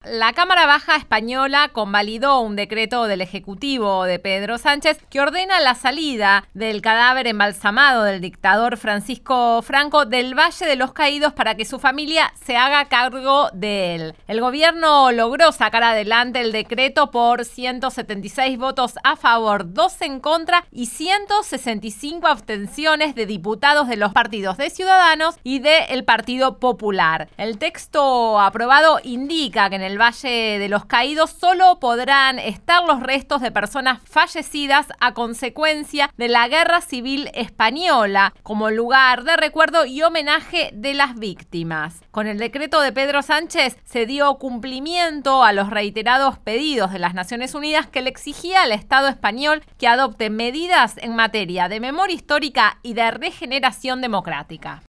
La Cámara Baja española convalidó un decreto del Ejecutivo de Pedro Sánchez que ordena la salida del cadáver embalsamado del dictador Francisco Franco del Valle de los Caídos para que su familia se haga cargo de él. El gobierno logró sacar adelante el decreto por 176 votos a favor, 2 en contra y 165 abstenciones de diputados de los partidos de Ciudadanos y del Partido Popular. El texto aprobado indica que en el Valle de los Caídos solo podrán estar los restos de personas fallecidas a consecuencia de la Guerra Civil Española como lugar de recuerdo y homenaje de las víctimas. Con el decreto de Pedro Sánchez se dio cumplimiento a los reiterados pedidos de las Naciones Unidas que le exigía al Estado español que adopte medidas en materia de memoria histórica y de regeneración democrática.